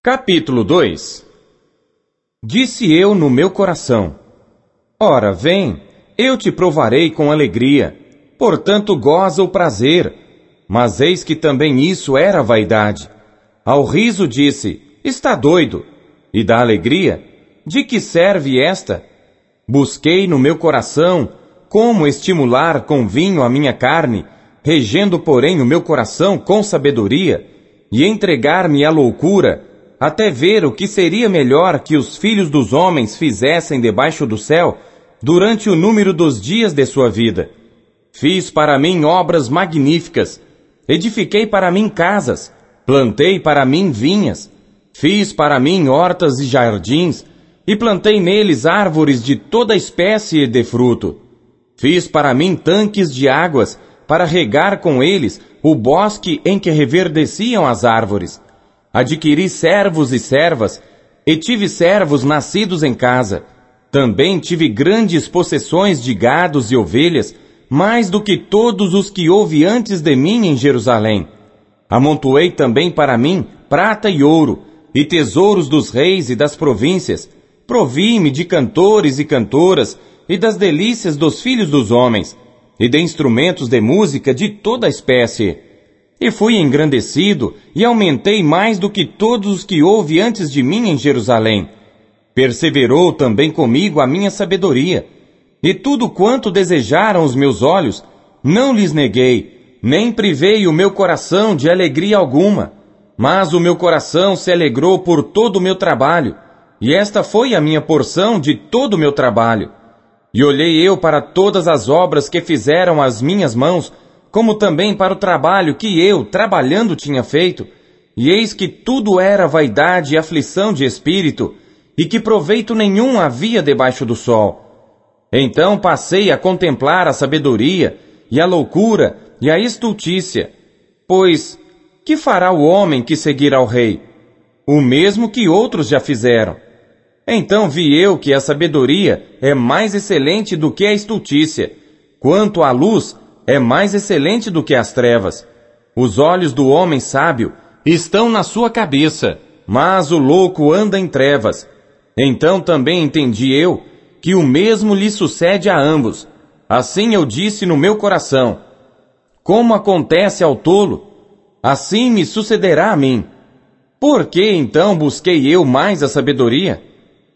Capítulo 2. Disse eu no meu coração: Ora, vem, eu te provarei com alegria, portanto goza o prazer. Mas eis que também isso era vaidade. Ao riso disse: Está doido. E da alegria: De que serve esta? Busquei no meu coração como estimular com vinho a minha carne, regendo porém o meu coração com sabedoria, e entregar-me à loucura, até ver o que seria melhor que os filhos dos homens fizessem debaixo do céu, durante o número dos dias de sua vida. Fiz para mim obras magníficas, edifiquei para mim casas, plantei para mim vinhas, fiz para mim hortas e jardins, e plantei neles árvores de toda espécie de fruto. Fiz para mim tanques de águas, para regar com eles o bosque em que reverdeciam as árvores. Adquiri servos e servas, e tive servos nascidos em casa. Também tive grandes possessões de gados e ovelhas, mais do que todos os que houve antes de mim em Jerusalém. Amontoei também para mim prata e ouro, e tesouros dos reis e das províncias. Provi-me de cantores e cantoras, e das delícias dos filhos dos homens, e de instrumentos de música de toda espécie. E fui engrandecido, e aumentei mais do que todos os que houve antes de mim em Jerusalém. Perseverou também comigo a minha sabedoria, e tudo quanto desejaram os meus olhos, não lhes neguei, nem privei o meu coração de alegria alguma. Mas o meu coração se alegrou por todo o meu trabalho, e esta foi a minha porção de todo o meu trabalho. E olhei eu para todas as obras que fizeram as minhas mãos, como também para o trabalho que eu, trabalhando, tinha feito, e eis que tudo era vaidade e aflição de espírito, e que proveito nenhum havia debaixo do sol. Então passei a contemplar a sabedoria, e a loucura, e a estultícia. Pois, que fará o homem que seguirá ao rei? O mesmo que outros já fizeram. Então vi eu que a sabedoria é mais excelente do que a estultícia. Quanto à luz, é mais excelente do que as trevas. Os olhos do homem sábio estão na sua cabeça, mas o louco anda em trevas. Então também entendi eu que o mesmo lhe sucede a ambos. Assim eu disse no meu coração: Como acontece ao tolo, assim me sucederá a mim. Por que então busquei eu mais a sabedoria?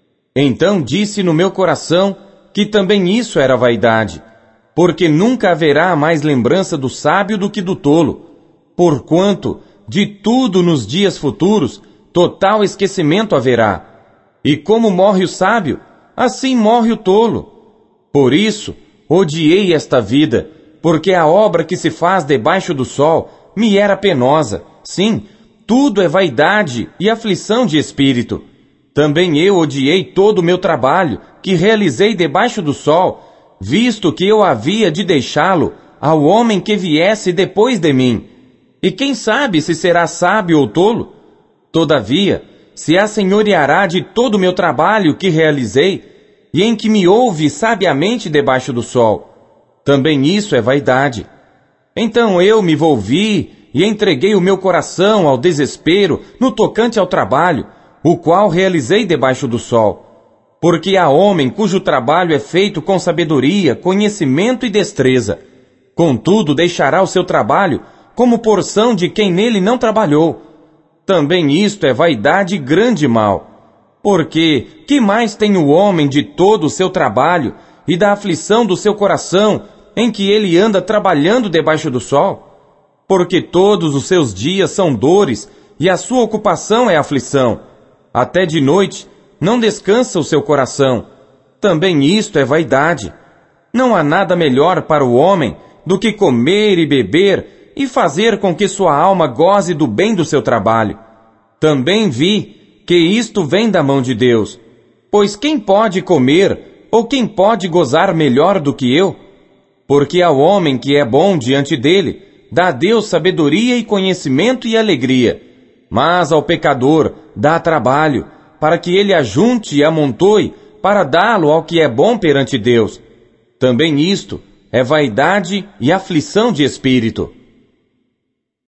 Então disse no meu coração que também isso era vaidade, porque nunca haverá mais lembrança do sábio do que do tolo, porquanto de tudo nos dias futuros total esquecimento haverá. E como morre o sábio, assim morre o tolo. Por isso odiei esta vida, porque a obra que se faz debaixo do sol me era penosa. Sim, tudo é vaidade e aflição de espírito. Também eu odiei todo o meu trabalho, que realizei debaixo do sol, visto que eu havia de deixá-lo ao homem que viesse depois de mim. E quem sabe se será sábio ou tolo? Todavia, se assenhoreará de todo o meu trabalho que realizei, e em que me ouve sabiamente debaixo do sol. Também isso é vaidade. Então eu me volvi e entreguei o meu coração ao desespero no tocante ao trabalho, o qual realizei debaixo do sol. Porque há homem cujo trabalho é feito com sabedoria, conhecimento e destreza. Contudo, deixará o seu trabalho como porção de quem nele não trabalhou. Também isto é vaidade e grande mal. Porque que mais tem o homem de todo o seu trabalho e da aflição do seu coração, em que ele anda trabalhando debaixo do sol? Porque todos os seus dias são dores, e a sua ocupação é aflição. Até de noite não descansa o seu coração. Também isto é vaidade. Não há nada melhor para o homem do que comer e beber e fazer com que sua alma goze do bem do seu trabalho. Também vi que isto vem da mão de Deus. Pois quem pode comer ou quem pode gozar melhor do que eu? Porque ao homem que é bom diante dele, dá a Deus sabedoria e conhecimento e alegria. Mas ao pecador dá trabalho, para que ele ajunte e amontoe, para dá-lo ao que é bom perante Deus. Também isto é vaidade e aflição de espírito.